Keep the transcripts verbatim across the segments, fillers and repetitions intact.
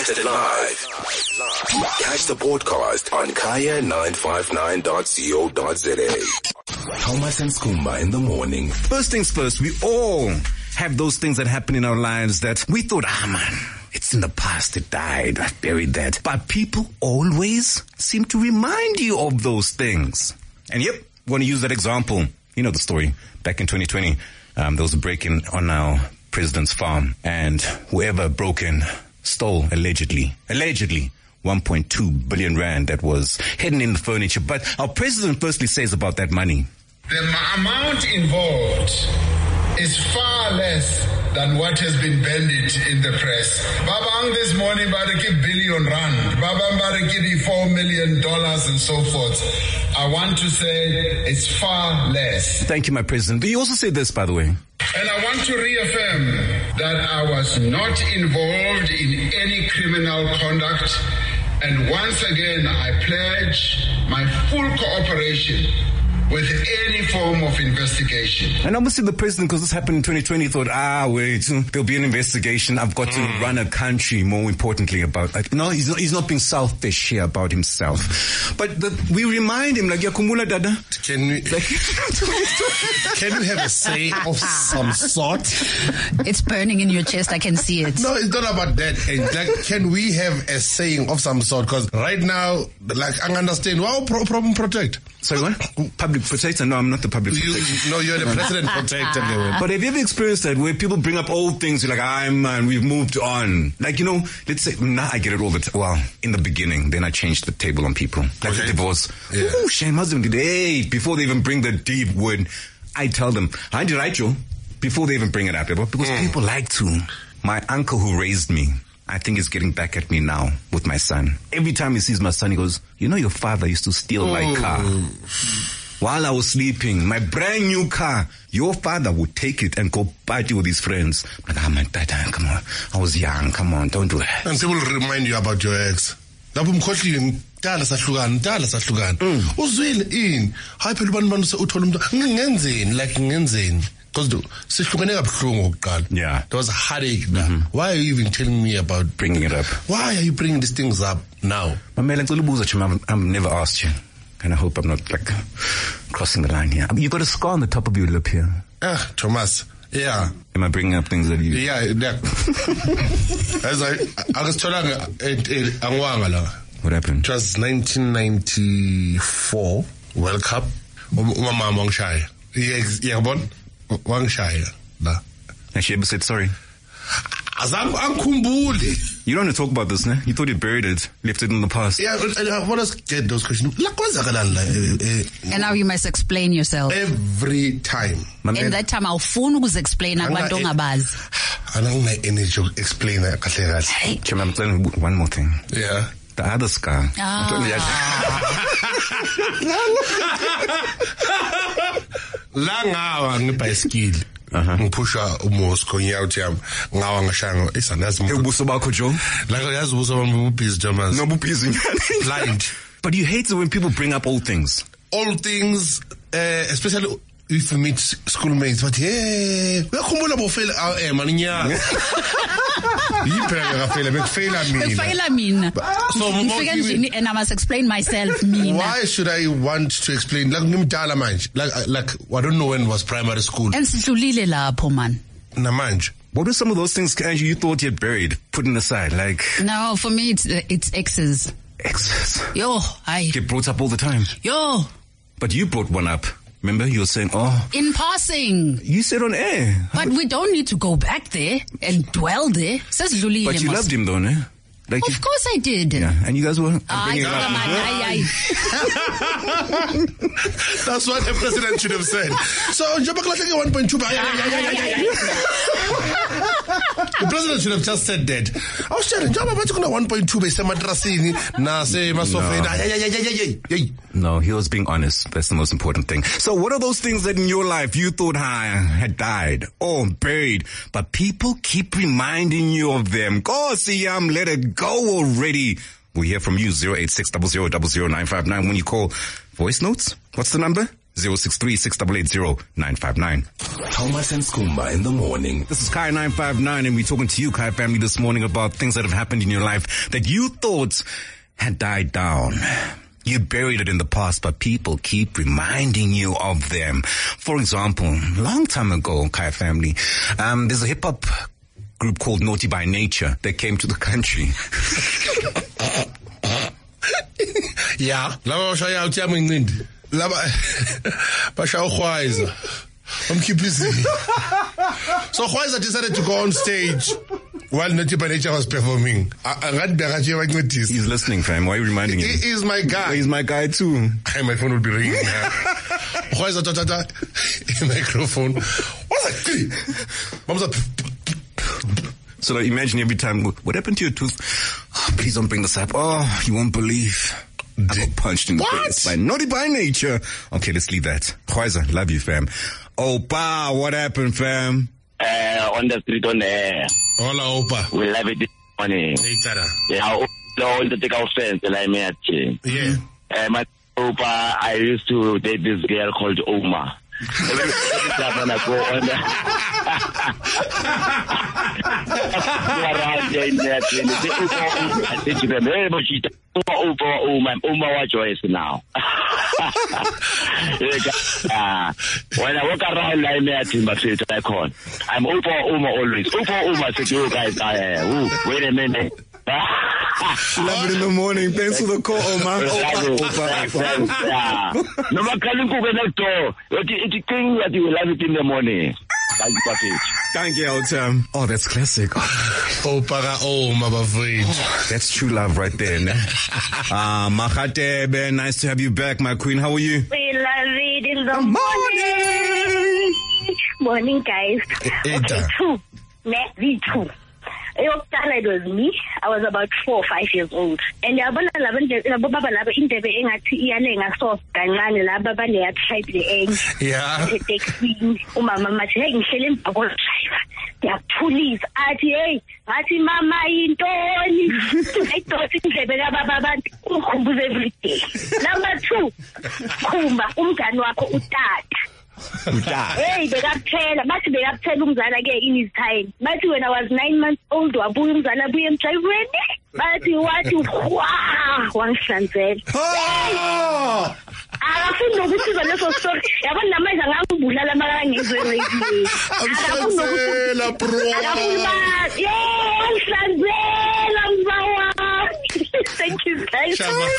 Broadcasted live. Catch the podcast on kaya nine five nine dot co dot za. Thomas and Skumba in the morning. First things first, we all have those things that happen in our lives that we thought, ah man, it's in the past, it died, I buried that. But people always seem to remind you of those things. And yep, we want to use that example. You know the story. Back in twenty twenty, um, there was a break-in on our president's farm, and whoever broke in stole allegedly, allegedly, one point two billion rand that was hidden in the furniture. But our president firstly says about that money. The amount involved is far less than what has been bandied in the press. Babang this morning about a billion rand, Babang about a four million dollars and so forth. I want to say it's far less. Thank you, my president. You also say this, by the way. And I want to reaffirm that I was not involved in any criminal conduct. And once again, I pledge my full cooperation with any form of investigation. And obviously the president, because this happened in twenty twenty, thought, ah, wait, there'll be an investigation. I've got to mm. run a country, more importantly, about it. No, he's not, he's not being selfish here about himself. But the, we remind him, like, Yakumula Dada. Can we, like, can we have a say of some sort? It's burning in your chest. I can see it. No, it's not about that. Like, can we have a saying of some sort? Because right now, like, I understand. Wow, pro- problem protect. Sorry, what? Public protector? No, I'm not the public protector. You, no, you're the president protector. But have you ever experienced that where people bring up old things, you're like, I'm man, we've moved on. Like, you know, let's say, now I get it all the time. Well, in the beginning, then I changed the table on people. Like okay. the divorce. Yeah. Ooh, shame husband did. Hey, before they even bring the deep word, I tell them, I did right, you, before they even bring it up. Because mm. people like to. My uncle who raised me, I think he's getting back at me now with my son. Every time he sees my son, he goes, you know, your father used to steal my oh. car. While I was sleeping, my brand new car, your father would take it and go party with his friends. Like, ah, my dad, come on. I was young. Come on, don't do that. And people remind you about your ex. Lapho mkhohlile dala sahlukana dala sahlukana uzwile ini hayi phela abantu bantu uthola umuntu ngenzeni like ngenzeni because sihlukene kabuhlungu oqala. Yeah, there was a headache. Mm-hmm. Why are you even telling me about bringing it up? Why are you bringing these things up now? Mamela ngicela ubuza Chima, I've never asked you, and I hope I'm not like crossing the line here. You got a scar on the top of your lip here. Ah, Thomas. Yeah. Am I bringing up things that you? Yeah, yeah. As I, I was telling you, what happened? It was nineteen ninety-four World Cup. Umama wangshaya. Yeah, bon. Wangshaya. La. And she ever said sorry? Azam angkumbuli. You don't want to talk about this, ne? You thought you buried it, left it in the past. Yeah, I want to get those questions. And now you must explain yourself. Every time. And that time, I'll phone who's explain abantu ngabazi. I don't like any joke explain that. Hey. Chima, I'm telling you one more thing. Yeah. The other scar. Ah. Langawa ngibicycle. Uh-huh. Ngipusha uMoscow ngiyawuthi yami ngawa ngashanga isanazi ubuso bakho Joe like yazi ubuso bami bubhizi Thomas no bubhizi blind. But you hate it when people bring up old things old things uh, especially if you meet schoolmates but yeah uyakhumbula bofela eh man nyaka yiphela ngafela bekufela mina bekufela mina so and I must explain myself mina. Why should I want to explain like ngimdala manje like like I don't know when it was primary school and sidlulile lapho man namanje. What were some of those things Angie, you thought you had buried putting aside like? No, for me it's it's exes. Exes yo I get brought up all the time yo but you brought one up. Remember, you were saying, oh. In passing. You said on air. But we don't need to go back there and dwell there. But you loved him though, no? Like of course I did. Yeah, and you guys were aye, it up. Aye, aye. That's what the president should have said. So, one point two. The president should have just said that. I was telling you, one point two based on matrasini, na se masofe. No, he was being honest. That's the most important thing. So, what are those things that in your life you thought had died or buried, but people keep reminding you of them? Go see um, let it go already. We hear from you, zero eight six zero zero zero zero nine five nine. When you call voice notes, what's the number? zero six three, six eight eight, zero nine five nine. Thomas and Skumba in the morning. This is Kai nine five nine, and we're talking to you, Kai family, this morning about things that have happened in your life that you thought had died down. You buried it in the past, but people keep reminding you of them. For example, a long time ago, Kai family, um, there's a hip-hop group called Naughty by Nature that came to the country. Yeah, lava bashaya uthiyama incindi. Lava bashaya ukhwaiza. Umkhiphizile. So Khwaiza decided to go on stage while Naughty by Nature was performing. He's listening, fam. Why are you reminding him? He is my guy. He's my guy too. Hey, my phone will be ringing now. Khwaiza tata microphone. What's that? Mom's up. So like, imagine every time, what happened to your tooth? Oh, please don't bring this up. Oh, you won't believe. I got punched in the What? face by Naughty by Nature. Okay, let's leave that. Khwaiza, love you, fam. Opa, what happened, fam? Uh, on the street on the air. Hola, Opa. We love it this morning. Hey, Tara. Yeah, I want to take offense and I met you. Yeah. Uh, my Opa, I used to date this girl called Oma. Every, every time when I go on the around there in that thing, they say, Opa, I said to them, hey, but she Opa, Opa, Oma, Oma, what choice now? uh, when I walk around, I met him, but say, I call. I'm Opa, Oma always. Opa, Oma, said to you guys, uh, ooh, wait a minute. Love it in the morning. Thanks for the call, Oma. Opa, Opa. No matter how it's a thing that you will love it in the morning. Thank you, Elton. Oh, that's classic. Opa, Oma, bafowethu. That's true love right there. Ah, uh, Makhatebe, nice to have you back, my queen. How are you? We love it in the morning. Morning, guys. Okay, two. Net the two. It was me. I was about four or five years old. And I was yeah. The police at hey, Ati Mama Intoni. I thought in every day. Number two, Kumba, Umgani wako utata. Hey, they got ten, but they got ten umzala again in his time. But when I was nine months old, Abu umzala Abu am try ready. But you want to wow, one chanzel. Oh! Akafundo ukuthi leso story yabona manje angangibulala makangizwe radio. Akafundo ukuthi bro. Yeah, chanzel mzawa. Thank you guys.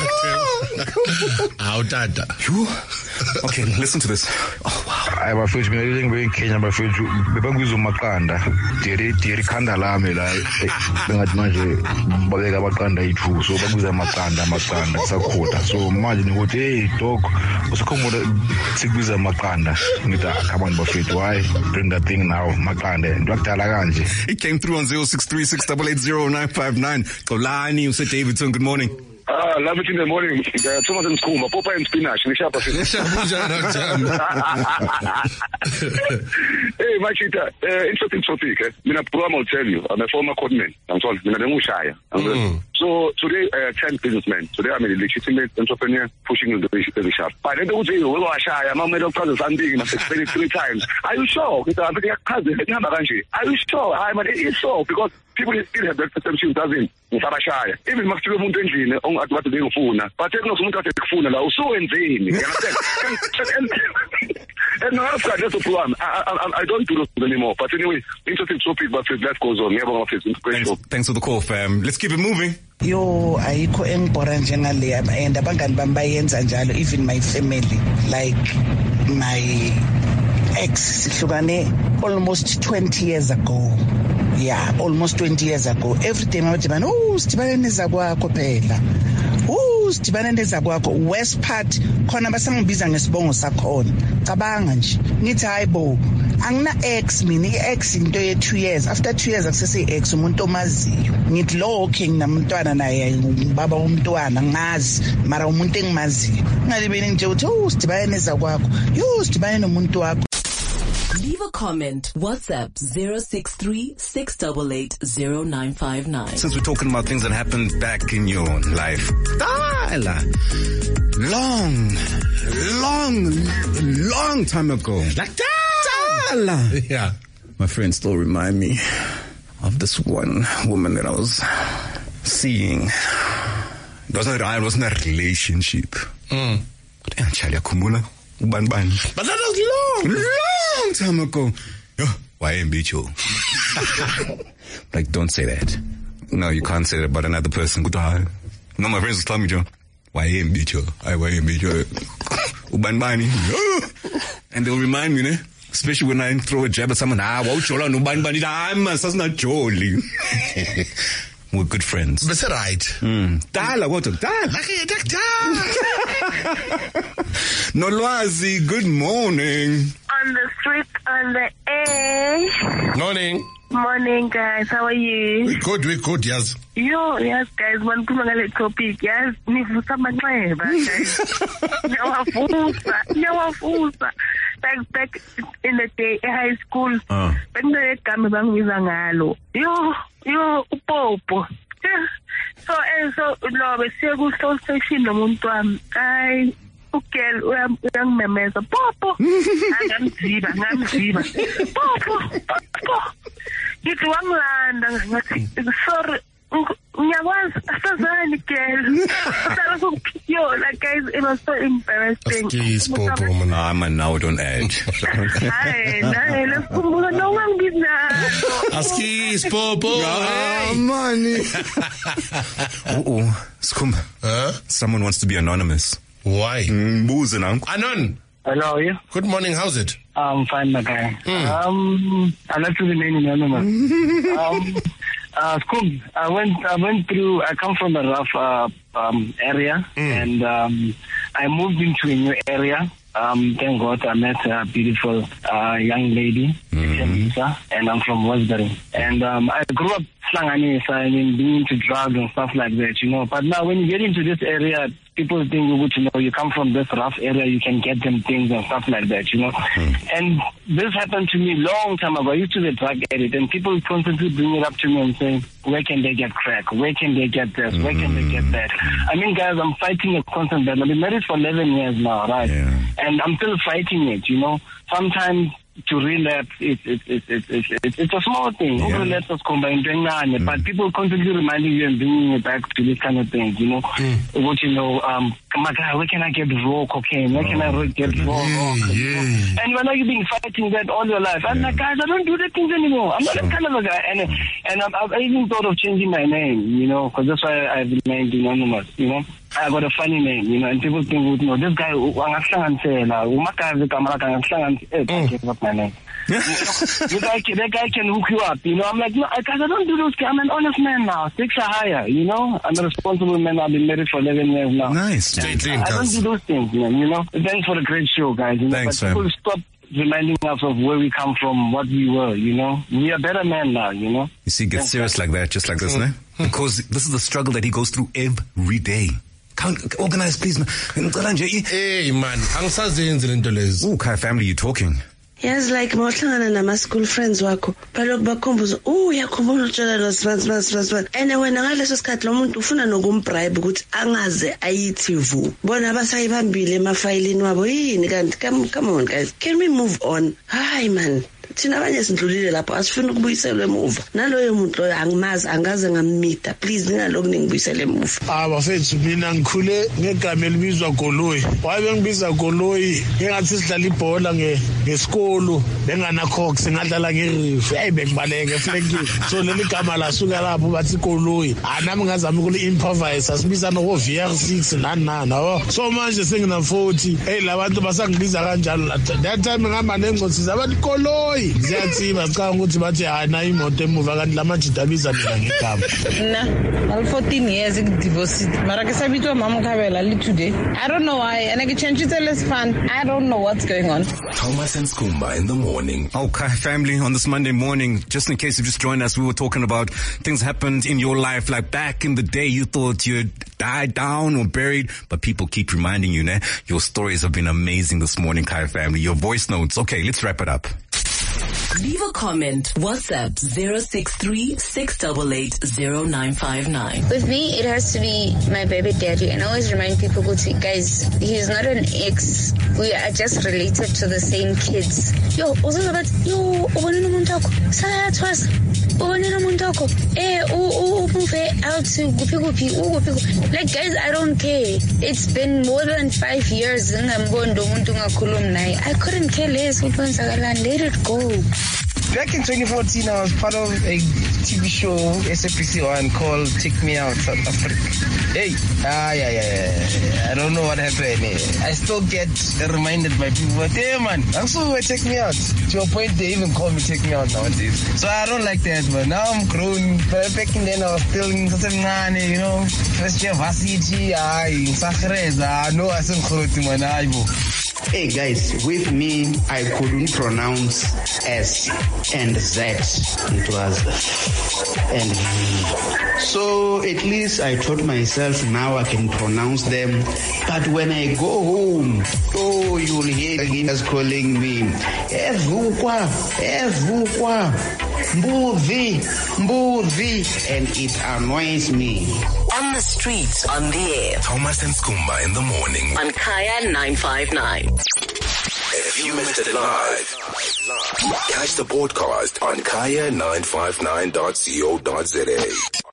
How tata. Okay, listen to this. Oh wow. I was first being very Kenya, my friend, Bebanguzo Makanda, Terry Terry Kandalame, like Bengatmaje, Balega Makanda, it so Baguza Makanda, Makanda, Sakota. So imagine what they talk was a common Sigbiza Makanda, Nita, come on, Buffet, why bring that thing now, Makanda, and Doctor Laganje. It came through on zero six three, six eight eight, zero nine five nine. Kolani, you said Davidson, good morning. Ah, love it in the morning. Thomas and Skumba, Popeye and spinach. Hey, my cheetah, uh, interesting topic. Eh? Mina program will tell you, I'm a former coordinator. I'm sorry, Mina Demushaya. So today, uh, ten businessmen. Today, I'm a legitimate entrepreneur pushing the the shop. But I don't say, well, I am a middle cousin, I'm being explained three times. Are you sure? Because I'm a cousin. Are you sure? I'm a, it's so because people still have that perception, doesn't it? Even Maximo Montenegro, on at what they phone, but there's no someone at the phone, now so insane. You understand? And now after that's the problem. I, I, I don't do this anymore. But anyway, interesting topic, but that goes on. Never office. Thanks, thanks for the call, fam. Let's keep it moving. Yo, ayikho engibhora njengale and abangani bami bayenza njalo, even my family, like my ex sihlukane almost twenty years ago. Yeah, almost twenty years ago. Every time I would oh, Stibane nezakwakho phela. Oh, Stibane nezakwakho. West part khona basangibiza ngesibongo sakhona. Cabanga nje. Ngithi hayibo. Angina ex mina, i-ex into ye two years. After two years akusese ex umuntu omaziyo. Ngithi lo king namntwana naye baba umntwana ngazi, mara umuntu engimaziyo. Ngalibeni nje uthi oh, Stibane nezakwakho. Yo, Stibane nomuntu wakho. Leave a comment. WhatsApp zero six three, six eight eight, zero nine five nine. Since we're talking about things that happened back in your life, Dala, long, long, long time ago. Like Dala. Yeah. My friends still remind me of this one woman that I was seeing. It wasn't a, it wasn't a relationship. Mm. But that was long. Long time ago. Why ain't beat you? Like, don't say that. No, you can't say that about another person. Good eye. No, my friends will tell me, Joe, why ain't beat you? I why ain't beat you? And they'll remind me, ne? Especially when I throw a jab at someone. Ah, wow, chola, no ban ban. I'm that's not jolly. We're good friends. That's right. Mm. Dala, what? Dala. Nolwazi, good morning. On the street, on the air. Morning. Morning, guys. How are you? We good, we good, yes. Yo, yes, guys. One kumangale topic, yes. Nivusa manxeba, guys. Nyawavusa, nyawavusa. Like back in the day, in high school, uh. Bengile gama bangibiza ngalo. Yo, yo, upopo. So, and so, no, besiya ku soul station nomuntu wami. Ay, ugel uyangimemeza. Popo. Ngamziba, ngamziba. Popo, popo. Ngithi wangilanda ngathi sorry. Nyawaz, asazani girl. Yo, like guys, it was so embarrassing. Excuse Popo, man. Ah, man, now don't add. Ay, nay, let's go. No one did that. Excuse Popo. Ah, money. Oh, Skum. Huh? Someone wants to be anonymous. Why? Mm, Anon. Hello, how are you? Good morning, how's it? I'm fine, my guy. Mm. Um, I like to remain anonymous. um, uh, Skum, I went, I went through, I come from a rough, uh, um, area, mm. and, um, I moved into a new area. Um, thank God I met a beautiful, uh, young lady, mm-hmm. and I'm from Westbury. And, um, I grew up Slanganisa, I mean, being into drugs and stuff like that, you know. But now when you get into this area, people think, you know, you come from this rough area, you can get them things and stuff like that, you know. Mm. And this happened to me long time ago. I used to be a drug addict, and people constantly bring it up to me and say, where can they get crack? Where can they get this? Where can they get that? I mean, guys, I'm fighting a constant battle. I've been married for eleven years now, right? Yeah. And I'm still fighting it, you know. Sometimes to relapse, it's it's it's it's it's, it's, it's a small thing. Yeah. Relapse is combined, mm. but people constantly reminding you and bringing you back to this kind of things, you know. Mm. What you know, um, my God, where can I get raw cocaine? Where can I get raw rock? Yeah, yeah. And when are you been fighting that all your life? I'm yeah. like, guys, I don't do that things anymore. I'm not that kind of a guy. And and I've, I've even thought of changing my name, you know, because that's why I've remained anonymous, you know. I got a funny name, you know, and people think, you know, this guy, angahlanganisela, umakazi kamalaka angahlanganisela, give up my name. The guy, that guy can hook you up, you know. I'm like, no, guys, I don't do those. I'm an honest man now. Stakes are higher, you know. I'm a responsible man. I've been married for eleven years now. Nice. Stay clean, I don't do those things, man, you know. Thanks for the great show, guys. You know? Thanks, but people man. stop reminding us of where we come from, what we were, you know. We are better men now, you know. You see, get serious like that, just like this, mm. ne? Because this is the struggle that he goes through every day. Can't organize, please, man. Hey, man. Oh, Kai family, you talking? Yes, like mawuhlangana nama-school friends wakho balokhu bakhumbuza oh uyakhumbula utshela lo sibani sibani sibani sibani and wena ngaleso sikhathi lo muntu ufuna nokumbribe ukuthi angaze ayithi vu bona basayibambile emafayilini wabo yini kanti come, come on guys, can we move on? Hayi man, thina abanye sindlulile lapho asifuna ukubuyiselwa emuva naloyo muntu loyo angimazi angaze ngammeeta, please ningalokhu ningibuyisele emuva. Ah bafethu mina ngikhule ngegama elibizwa Goloyi, wabe ngibiza Goloyi ngingathi sidlala ibhola nge ngesikolo bengana cox ngadlala ngerefu hey bengibaleke flanking so leli gama lasuka lapho bathi Goloyi anami ngazama ukuli improvise asibiza no V R six nani nani oh so manje sengina forty hey labantu basangibiza kanjalo that time ngihamba nengcotsiza abathi Goloyi ziyatsiba sicanga ukuthi bathi hayi na imoto emuva kanti lamajida abiza mina ngegama na al fourteen years divorced mara ke sabitwa mama Khabela li today I don't know why and I change it less fun I don't know what's going on. Thomas and Skumba in the morning. Okay, family, on this Monday morning, just in case you just joined us, we were talking about things happened in your life, like back in the day you thought you'd died down or buried, but people keep reminding you, né? Your stories have been amazing this morning, Kai family. Your voice notes. Okay, let's wrap it up. Leave a comment. WhatsApp zero six three six eight eight zero nine five nine. With me, it has to be my baby daddy. And I always remind people, guys, he's not an ex. We are just related to the same kids. Yo, also about, yo, ubonela umuntu wakho. Sayathwasa. Ubonela umuntu wakho. Eh, umuve out to kuphi kuphi, ukuphi. Like, guys, I don't care. It's been more than five years. Ngambona umuntu ngakhuluma naye. I couldn't care less what kwenzakalani. Let it go. Back in twenty fourteen, I was part of a T V show, S A P C one, called Take Me Out South Africa. Hey, ah, yeah, yeah, yeah. I don't know what happened. I still get reminded by people, but hey, man, I'm so Take Me Out. To a point, they even call me Take Me Out nowadays. So I don't like that, man. Now I'm grown. But back in then, I was still in Sasemngane, you know, first year varsity, I in Sakreza. No, I said, man, hey guys, with me, I couldn't pronounce S and Z. It was and V. So at least I taught myself now I can pronounce them. But when I go home, oh, you'll hear us calling me Evukwa, Evukwa, Mbuvi, Mbuvi, and it annoys me. On the streets, on the air. Thomas and Skumba in the morning. On Kaya nine five nine. If you missed it live, catch the podcast on kaya nine five nine dot co dot za.